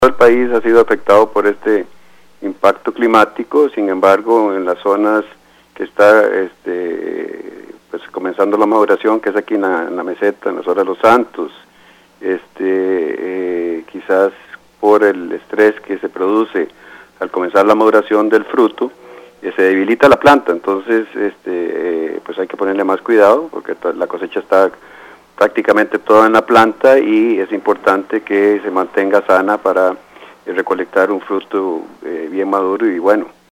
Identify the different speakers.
Speaker 1: el país ha sido afectado por este impacto climático. Sin embargo, en las zonas que está pues comenzando la maduración, que es aquí en la meseta, en la zona de Los Santos, quizás por el estrés que se produce al comenzar la maduración del fruto, se debilita la planta. Entonces pues hay que ponerle más cuidado, porque la cosecha está prácticamente toda en la planta y es importante que se mantenga sana para recolectar un fruto bien maduro y bueno.